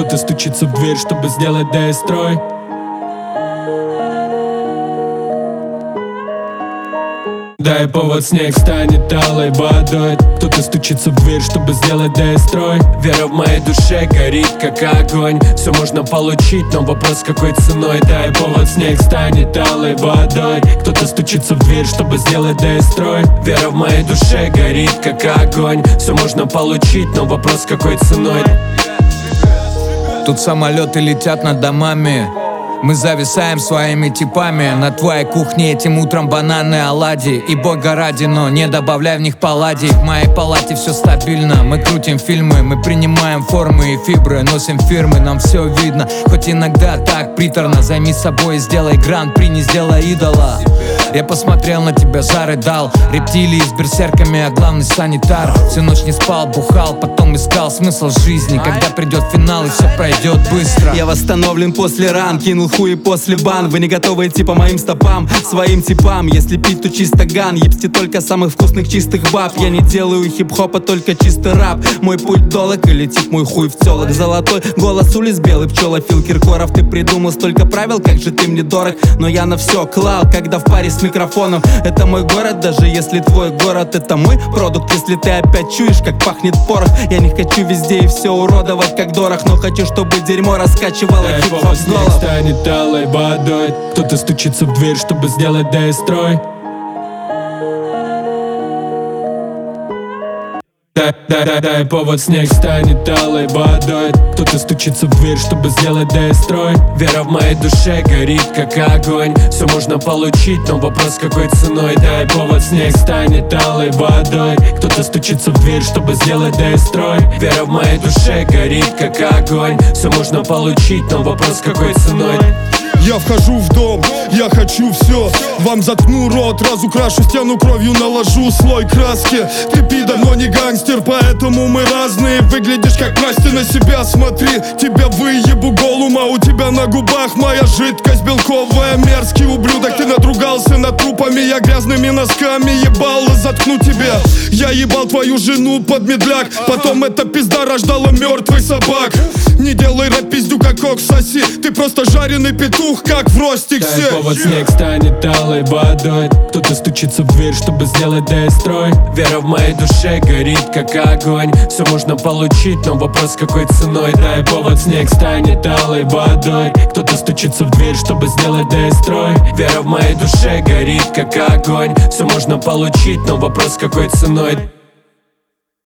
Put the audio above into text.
Кто-то стучится в дверь, чтобы сделать дестрой. Дай повод, снег станет алой водой. Кто-то стучится в дверь, чтобы сделать дестрой. Вера в моей душе горит, как огонь. Все можно получить, но вопрос какой ценой. Дай повод, снег станет алой водой. Кто-то стучится в дверь, чтобы сделать дестрой. Вера в моей душе горит, как огонь. Все можно получить, но вопрос какой ценой. Тут самолеты летят над домами. Мы зависаем своими типами. На твоей кухне этим утром бананы, оладьи. И бога ради, но не добавляй в них палладий. В моей палате все стабильно. Мы крутим фильмы, мы принимаем формы и фибры. Носим фирмы, нам все видно. Хоть иногда так приторно. Займись собой и сделай гран-при, не сделай идола. Я посмотрел на тебя, зарыдал. Рептилии с берсерками, а главный санитар. Всю ночь не спал, бухал, потом искал смысл жизни. Когда придет финал и все пройдет быстро. Я восстановлен после ран, кинул хуй после бан. Вы не готовы идти по моим стопам, своим типам. Если пить, то чисто ган. Ебсти только самых вкусных чистых баб. Я не делаю хип-хопа, только чистый рэп. Мой путь долг и летит мой хуй в телок. Золотой голос улиц, белый пчела Фил Киркоров. Ты придумал столько правил, как же ты мне дорог. Но я на все клал, когда в паре с микрофоном. Это мой город, даже если твой город это мой продукт. Если ты опять чуешь, как пахнет порох. Я не хочу везде и все уродовать, как дорог. Но хочу, чтобы дерьмо раскачивало хип-хоп с голов. Станет алой водой. Кто-то стучится в дверь, чтобы сделать дестрой. Дай повод, снег станет алой водой. Кто-то стучится в дверь, чтобы сделать дестрой. Вера в моей душе горит, как огонь. Все можно получить, но вопрос какой ценой. Дай повод, снег станет алой водой. Кто-то стучится в дверь, чтобы сделать дестрой. Вера в моей душе горит, как огонь. Все можно получить, но вопрос какой ценой. Я вхожу в дом, я хочу все. Вам заткну рот, разукрашу стену кровью, наложу слой краски. Ты пидор, но не гангстер, поэтому мы разные. Выглядишь как Настя, на себя смотри. Тебя выебу голума, у тебя на губах моя жидкость белковая. Мерзкий ублюдок, ты надругался над трупами. Я грязными носками ебал, заткну тебя. Я ебал твою жену под медляк. Потом эта пизда рождала мертвых собак. Не делай рэп пиздю, как кок соси. Ты просто жареный петух, как в ростик. Дай повод, снег станет алой водой. Кто-то стучится в дверь, чтобы сделать дестрой. Вера в моей душе горит, как огонь. Все можно получить, но вопрос какой ценой. Дай повод, снег станет алой водой. Кто-то стучится в дверь, чтобы сделать дестрой. Вера в моей душе горит, как огонь. Все можно получить, но вопрос какой ценой.